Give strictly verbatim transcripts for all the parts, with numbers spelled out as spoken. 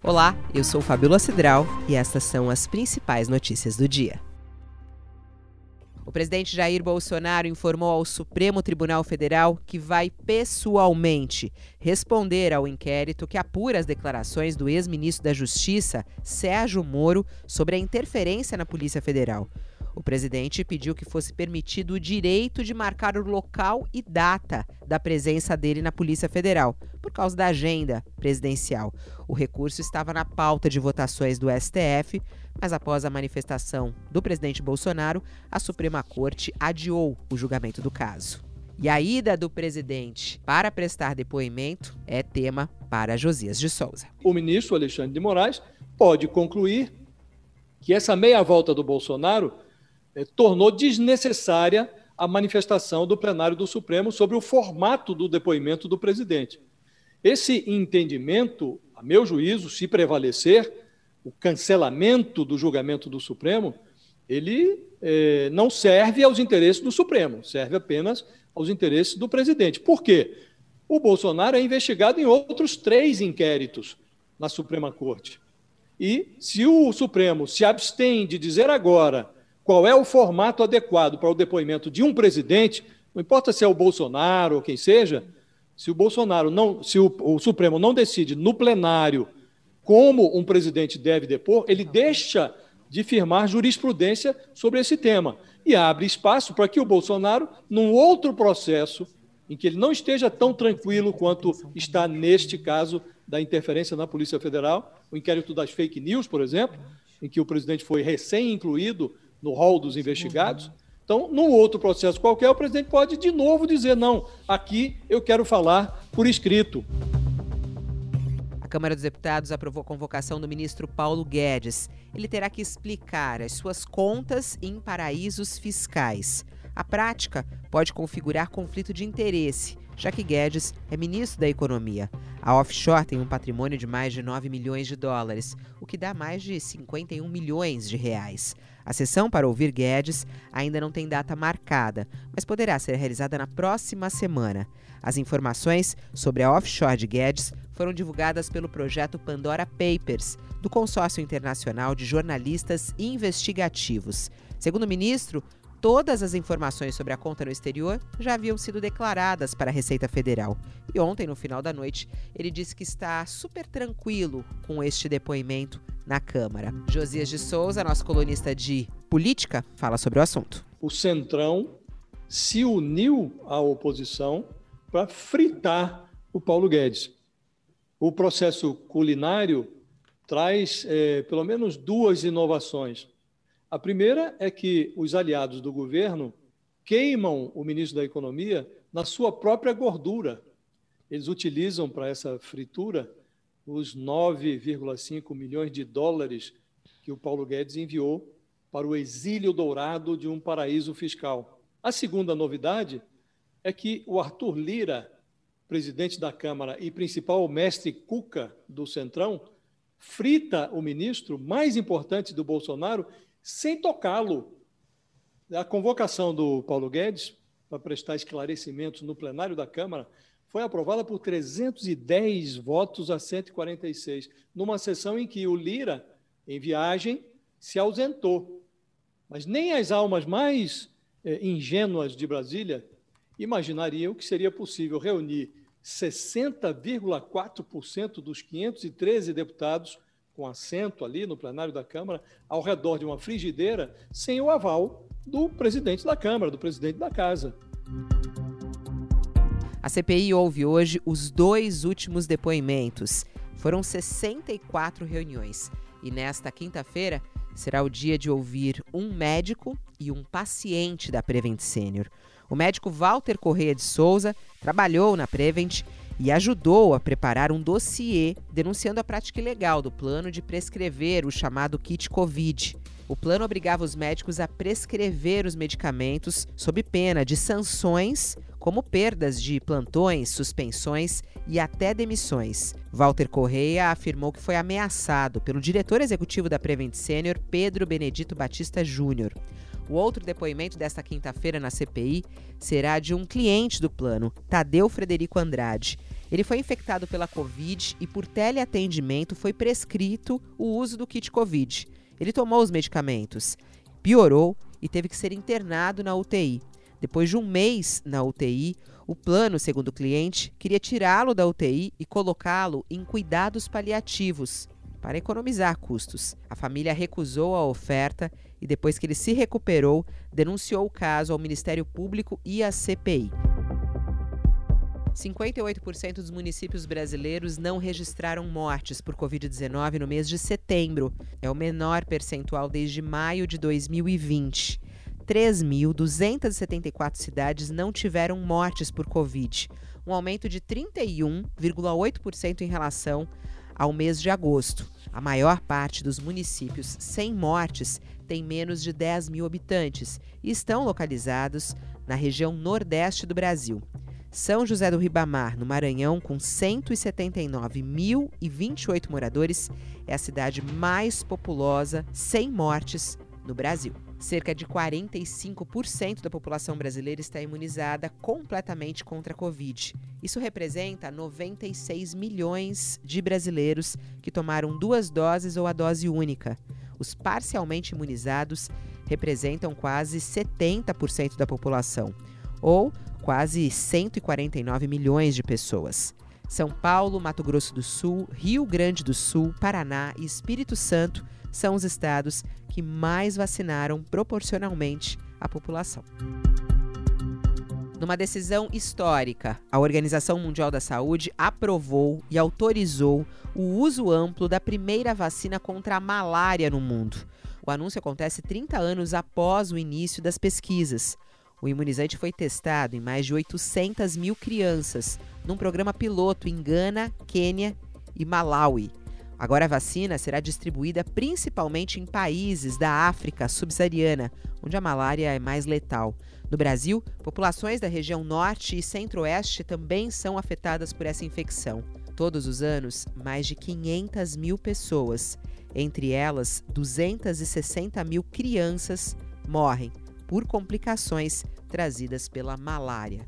Olá, eu sou Fabíola Cidral e estas são as principais notícias do dia. O presidente Jair Bolsonaro informou ao Supremo Tribunal Federal que vai pessoalmente responder ao inquérito que apura as declarações do ex-ministro da Justiça, Sérgio Moro, sobre a interferência na Polícia Federal. O presidente pediu que fosse permitido o direito de marcar o local e data da presença dele na Polícia Federal, por causa da agenda presidencial. O recurso estava na pauta de votações do S T F, mas após a manifestação do presidente Bolsonaro, a Suprema Corte adiou o julgamento do caso. E a ida do presidente para prestar depoimento é tema para Josias de Souza. O ministro Alexandre de Moraes pode concluir que essa meia volta do Bolsonaro eh, tornou desnecessária a manifestação do plenário do Supremo sobre o formato do depoimento do presidente. Esse entendimento, a meu juízo, se prevalecer, o cancelamento do julgamento do Supremo, ele eh, não serve aos interesses do Supremo, serve apenas aos interesses do presidente. Por quê? O Bolsonaro é investigado em outros três inquéritos na Suprema Corte. E se o Supremo se abstém de dizer agora qual é o formato adequado para o depoimento de um presidente, não importa se é o Bolsonaro ou quem seja, se o Bolsonaro não, se o, o Supremo não decide no plenário como um presidente deve depor, ele deixa de firmar jurisprudência sobre esse tema e abre espaço para que o Bolsonaro, num outro processo, em que ele não esteja tão tranquilo quanto está neste caso da interferência na Polícia Federal, o inquérito das fake news, por exemplo, em que o presidente foi recém-incluído no rol dos investigados. Então, num outro processo qualquer, o presidente pode de novo dizer, não, aqui eu quero falar por escrito. A Câmara dos Deputados aprovou a convocação do ministro Paulo Guedes. Ele terá que explicar as suas contas em paraísos fiscais. A prática pode configurar conflito de interesse, já que Guedes é ministro da Economia. A offshore tem um patrimônio de mais de nove milhões de dólares, o que dá mais de cinquenta e um milhões de reais. A sessão para ouvir Guedes ainda não tem data marcada, mas poderá ser realizada na próxima semana. As informações sobre a offshore de Guedes foram divulgadas pelo projeto Pandora Papers, do Consórcio Internacional de Jornalistas Investigativos. Segundo o ministro, todas as informações sobre a conta no exterior já haviam sido declaradas para a Receita Federal. E ontem, no final da noite, ele disse que está super tranquilo com este depoimento na Câmara. Josias de Souza, nosso colunista de política, fala sobre o assunto. O Centrão se uniu à oposição para fritar o Paulo Guedes. O processo culinário traz eh, pelo menos duas inovações. A primeira é que os aliados do governo queimam o ministro da Economia na sua própria gordura. Eles utilizam para essa fritura os nove vírgula cinco milhões de dólares que o Paulo Guedes enviou para o exílio dourado de um paraíso fiscal. A segunda novidade é que o Arthur Lira, presidente da Câmara e principal mestre cuca do Centrão, frita o ministro mais importante do Bolsonaro sem tocá-lo. A convocação do Paulo Guedes para prestar esclarecimentos no plenário da Câmara foi aprovada por trezentos e dez votos a cento e quarenta e seis, numa sessão em que o Lira, em viagem, se ausentou. Mas nem as almas mais eh, ingênuas de Brasília imaginariam que seria possível reunir sessenta vírgula quatro por cento dos quinhentos e treze deputados com assento ali no plenário da Câmara, ao redor de uma frigideira, sem o aval do presidente da Câmara, do presidente da Casa. A C P I ouve hoje os dois últimos depoimentos. Foram sessenta e quatro reuniões. E nesta quinta-feira será o dia de ouvir um médico e um paciente da Prevent Senior. O médico Walter Correia de Souza trabalhou na Prevent e ajudou a preparar um dossiê denunciando a prática ilegal do plano de prescrever o chamado kit Covid. O plano obrigava os médicos a prescrever os medicamentos sob pena de sanções, como perdas de plantões, suspensões e até demissões. Walter Correia afirmou que foi ameaçado pelo diretor executivo da Prevent Senior, Pedro Benedito Batista Júnior. O outro depoimento desta quinta-feira na C P I será de um cliente do plano, Tadeu Frederico Andrade. Ele foi infectado pela Covid e, por teleatendimento, foi prescrito o uso do kit Covid. Ele tomou os medicamentos, piorou e teve que ser internado na U T I. Depois de um mês na U T I, o plano, segundo o cliente, queria tirá-lo da U T I e colocá-lo em cuidados paliativos, para economizar custos. A família recusou a oferta e, depois que ele se recuperou, denunciou o caso ao Ministério Público e à C P I. cinquenta e oito por cento dos municípios brasileiros não registraram mortes por covid dezenove no mês de setembro. É o menor percentual desde maio de dois mil e vinte. três mil duzentas e setenta e quatro cidades não tiveram mortes por Covid, um aumento de trinta e um vírgula oito por cento em relação ao mês de agosto. A maior parte dos municípios sem mortes tem menos de dez mil habitantes e estão localizados na região nordeste do Brasil. São José do Ribamar, no Maranhão, com cento e setenta e nove mil e vinte e oito moradores, é a cidade mais populosa sem mortes no Brasil. Cerca de quarenta e cinco por cento da população brasileira está imunizada completamente contra a Covid. Isso representa noventa e seis milhões de brasileiros que tomaram duas doses ou a dose única. Os parcialmente imunizados representam quase setenta por cento da população, ou quase cento e quarenta e nove milhões de pessoas. São Paulo, Mato Grosso do Sul, Rio Grande do Sul, Paraná e Espírito Santo são os estados que mais vacinaram proporcionalmente à população. Numa decisão histórica, a Organização Mundial da Saúde aprovou e autorizou o uso amplo da primeira vacina contra a malária no mundo. O anúncio acontece trinta anos após o início das pesquisas. O imunizante foi testado em mais de oitocentas mil crianças, num programa piloto em Gana, Quênia e Malawi. Agora a vacina será distribuída principalmente em países da África subsaariana, onde a malária é mais letal. No Brasil, populações da região norte e centro-oeste também são afetadas por essa infecção. Todos os anos, mais de quinhentas mil pessoas, entre elas duzentas e sessenta mil crianças, morrem por complicações trazidas pela malária.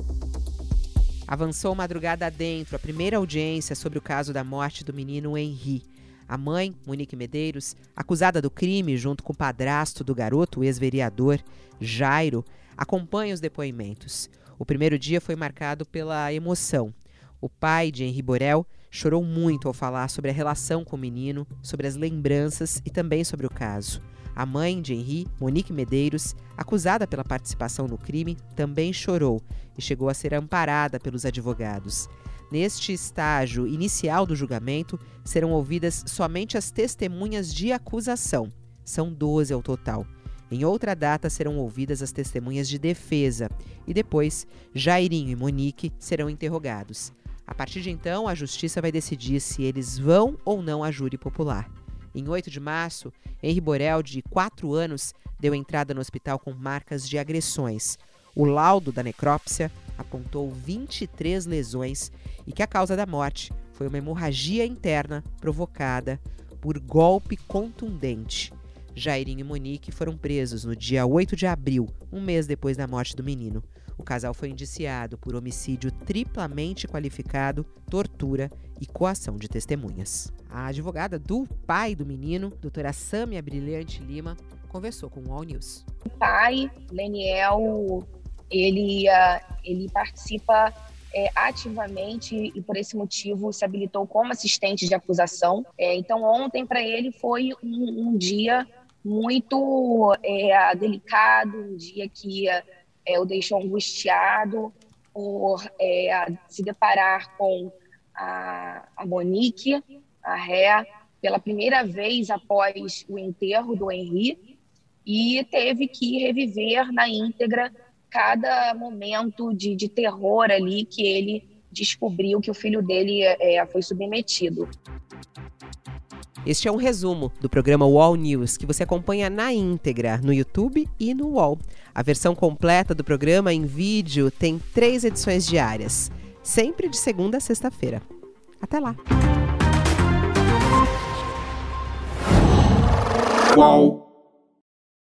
Avançou madrugada adentro a primeira audiência sobre o caso da morte do menino Henri. A mãe, Monique Medeiros, acusada do crime junto com o padrasto do garoto, o ex-vereador Jairo, acompanha os depoimentos. O primeiro dia foi marcado pela emoção. O pai de Henri Borel chorou muito ao falar sobre a relação com o menino, sobre as lembranças e também sobre o caso. A mãe de Henri, Monique Medeiros, acusada pela participação no crime, também chorou e chegou a ser amparada pelos advogados. Neste estágio inicial do julgamento, serão ouvidas somente as testemunhas de acusação. São doze ao total. Em outra data, serão ouvidas as testemunhas de defesa e depois, Jairinho e Monique serão interrogados. A partir de então, a Justiça vai decidir se eles vão ou não à júri popular. Em oito de março, Henri Borel, de quatro anos, deu entrada no hospital com marcas de agressões. O laudo da necrópsia apontou vinte e três lesões e que a causa da morte foi uma hemorragia interna provocada por golpe contundente. Jairinho e Monique foram presos no dia oito de abril, um mês depois da morte do menino. O casal foi indiciado por homicídio triplamente qualificado, tortura e coação de testemunhas. A advogada do pai do menino, doutora Sâmia Brilhante Lima, conversou com o All News. O pai, Leniel, ele, ele participa é, ativamente e por esse motivo se habilitou como assistente de acusação. É, então ontem para ele foi um, um dia muito é, delicado, um dia que é, o deixou angustiado por é, se deparar com a, a Monique, a Ré, pela primeira vez após o enterro do Henri, e teve que reviver na íntegra cada momento de, de terror ali que ele descobriu que o filho dele é, foi submetido. Este é um resumo do programa U O L News, que você acompanha na íntegra no YouTube e no U O L. A versão completa do programa em vídeo tem três edições diárias, sempre de segunda a sexta-feira. Até lá! U O L